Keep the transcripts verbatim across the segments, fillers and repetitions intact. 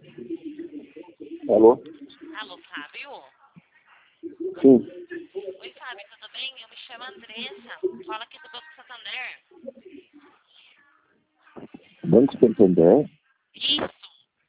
Alô? Alô, Fábio? Sim. Oi, Fábio, tudo bem? Eu me chamo Andressa. Fala aqui do Banco Santander. Banco Santander? Isso.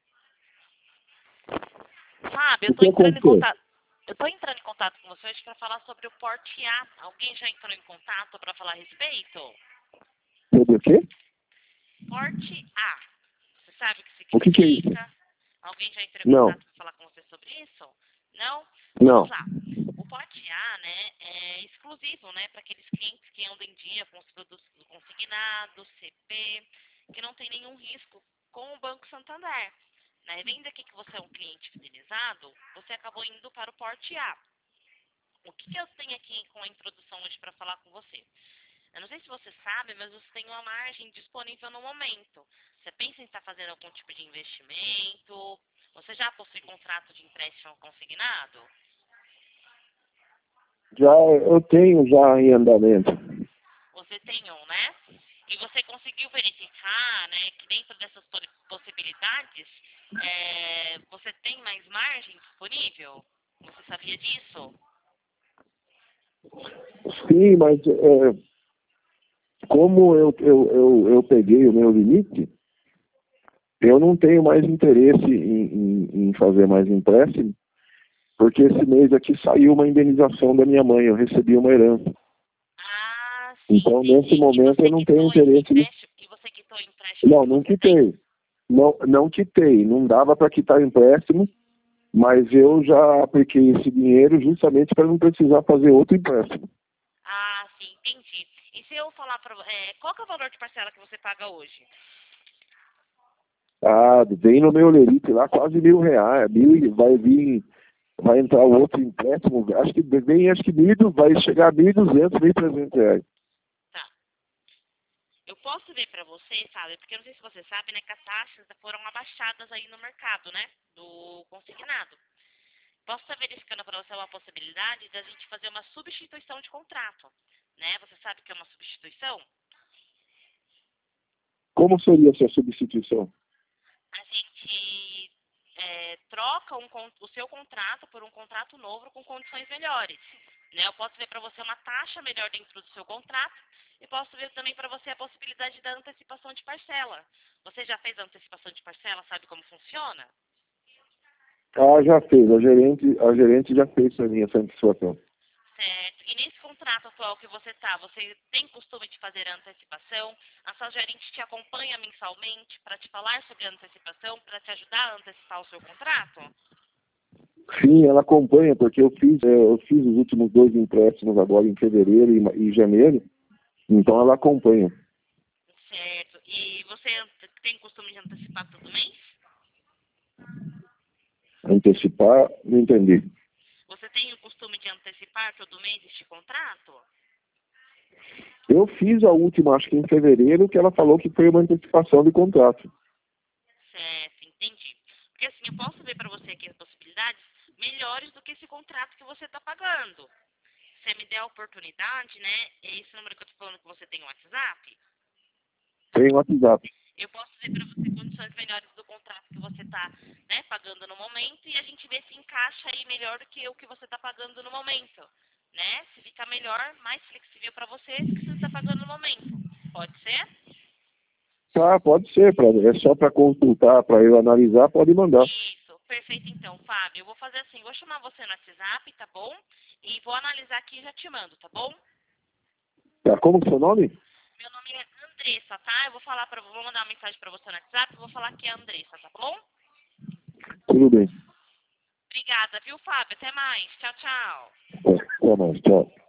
Fábio, eu O tô que entrando em aconteceu? contato. Eu tô entrando em contato com você hoje para falar sobre o Porte A. Alguém já entrou em contato para falar a respeito? Sobre o quê? Porte A. Você sabe o que O que que é isso? significa? Alguém já entrou em Não. contato para falar com você sobre isso? Não? Não. Vamos lá. O Porte A, né, é exclusivo, né, para aqueles clientes que andam em dia com os produtos do consignado, C P, que não tem nenhum risco com o Banco Santander. Né? Vendo aqui que você é um cliente fidelizado, você acabou indo para o Porte A. O que, que eu tenho aqui com a introdução hoje para falar com você? Eu não sei se você sabe, mas você tem uma margem disponível no momento. Você pensa em estar fazendo algum tipo de investimento? Você já possui contrato de empréstimo consignado? Já, eu tenho já em andamento. Você tem um, né? E você conseguiu verificar, né, que dentro dessas possibilidades, é, você tem mais margem disponível? Você sabia disso? Sim, mas é, como eu, eu, eu, eu peguei o meu limite, eu não tenho mais interesse em, em, em fazer mais empréstimo, porque esse mês aqui saiu uma indenização da minha mãe, eu recebi uma herança. Ah, sim, Então, entendi. nesse E momento, você eu não tenho quitou esse interesse. Em... empréstimo, e você quitou o empréstimo Não, que não você tem? quitei. Não, não quitei. Não dava para quitar empréstimo, mas eu já apliquei esse dinheiro justamente para não precisar fazer outro empréstimo. Ah, sim, entendi. E se eu falar para é, qual que é o valor de parcela que você paga hoje? Ah, vem no meu lerite lá quase mil reais. Mil, e vai vir, vai entrar o outro empréstimo, acho que bem, acho que mil, vai chegar a mil e duzentos, mil e trezentos reais. Tá. Eu posso ver para você, sabe? Porque eu não sei se você sabe, né, que as taxas foram abaixadas aí no mercado, né? Do consignado. Posso estar verificando para você uma possibilidade de a gente fazer uma substituição de contrato, né? Você sabe o que é uma substituição? Como seria essa substituição? A gente é, troca um, o seu contrato por um contrato novo com condições melhores. Né? Eu posso ver para você uma taxa melhor dentro do seu contrato e posso ver também para você a possibilidade da antecipação de parcela. Você já fez a antecipação de parcela? Sabe como funciona? Ah, já fez. A gerente, a gerente já fez para mim essa antecipação. Certo. E nesse contrato atual que você está, você tem costume de fazer a antecipação? A sua gerente te acompanha mensalmente para te falar sobre a antecipação, para te ajudar a antecipar o seu contrato? Sim, ela acompanha, porque eu fiz, é, eu fiz os últimos dois empréstimos agora em fevereiro e, ma- e janeiro, então ela acompanha. Certo. E você ante- tem costume de antecipar todo mês? Antecipar, não entendi. Você tem o costume de antecipar todo mês este contrato? Eu fiz a última, acho que em fevereiro, que ela falou que foi uma antecipação de contrato. Certo, entendi. Porque assim, eu posso ver para você aqui as possibilidades melhores do que esse contrato que você está pagando. Se você me der a oportunidade, né? É esse número que eu estou falando que você tem no WhatsApp. Tem o WhatsApp. Eu posso ver para você condições melhores do contrato que você está, né, pagando no momento e a gente vê se encaixa aí melhor do que o que você está pagando no momento, né? Se fica melhor, mais flexível para você do que você está pagando no momento. Pode ser? Tá, pode ser, pra, é só para consultar, para eu analisar, pode mandar. Isso, perfeito então, Fábio. Eu vou fazer assim, vou chamar você no WhatsApp, tá bom? E vou analisar aqui e já te mando, tá bom? Tá, como que é o seu nome? Meu nome é Andressa, tá? Eu vou falar para, vou mandar uma mensagem para você no WhatsApp e vou falar que é Andressa, tá bom? Tudo bem. Obrigada, viu, Fábio? Até mais. Tchau, tchau. Tá, tá bom, tchau.